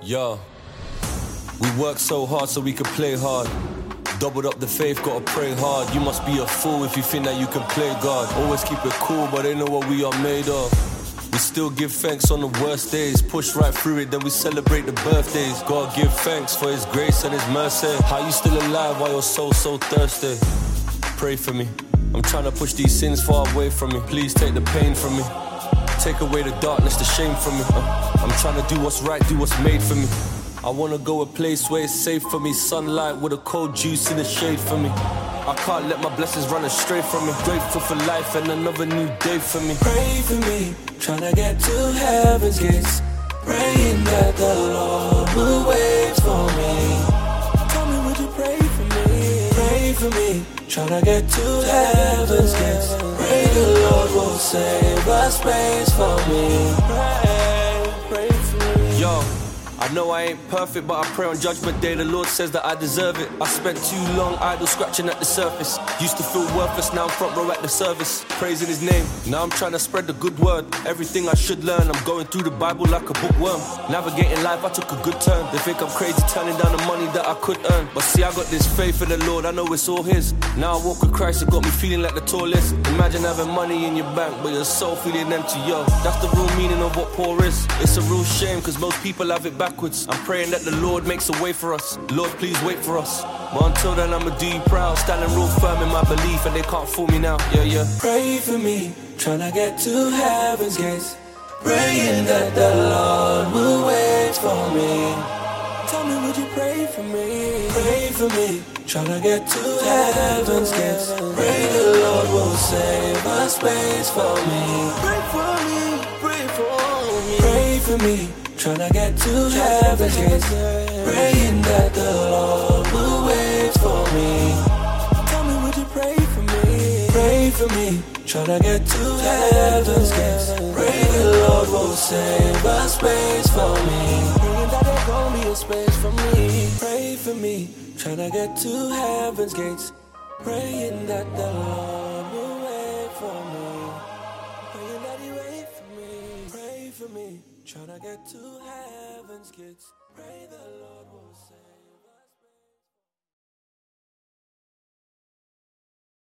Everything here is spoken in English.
Yo, we work so hard so we can play hard. Doubled up the faith, gotta pray hard. You must be a fool if you think that you can play God. Always keep it cool, but they know what we are made of. We still give thanks on the worst days. Push right through it, then we celebrate the birthdays. God give thanks for his grace and his mercy. How you still alive while your soul so thirsty? Pray for me. I'm trying to push these sins far away from me. Please take the pain from me. Take away the darkness, the shame from me. I'm trying to do what's right, do what's made for me. I wanna go a place where it's safe for me. Sunlight with a cold juice in the shade for me. I can't let my blessings run astray from me. Grateful for life and another new day for me. Pray for me, tryna get to heaven's gates. Praying that the Lord will wait for me. Tell me, would you pray for me? Pray for me, tryna get to heaven's gates. Pray the Lord will save a space for me. Pray for me. Yo, I know I ain't perfect, but I pray on Judgment Day. The Lord says that I deserve it. I spent too long idle scratching at the surface. Used to feel worthless, now I'm front row at the service. Praising his name, now I'm trying to spread the good word. Everything I should learn, I'm going through the Bible like a bookworm. Navigating life, I took a good turn. They think I'm crazy turning down the money that I could earn. But see, I got this faith in the Lord, I know it's all his. Now I walk with Christ, it got me feeling like the tallest. Imagine having money in your bank, but your soul feeling empty, yo. That's the real meaning of what poor is. It's a real shame, cause most people have it backwards. I'm praying that the Lord makes a way for us. Lord, please wait for us. But until then, I'ma do you proud. Standing real firm in my belief, and they can't fool me now. Yeah, yeah. Pray for me, tryna get to heaven's gates. Praying that the Lord will wait for me. Tell me, would you pray for me? Pray for me, tryna get to heaven's gates. Pray the Lord will save a space for me. Pray for me, pray for me. Pray for me, tryna get to heaven's gates. Praying that the Lord will wait for me. Tell me, would you pray for me? Pray for me, tryna get to heaven's gates. Pray the Lord will save a space for me. Praying that there gon' be a space for me. Pray for me, tryna get to heaven's gates. Praying that the Lord will wait for me. Praying that he wait for me. Pray for me, tryna get to heaven's gates. Pray the Lord will save.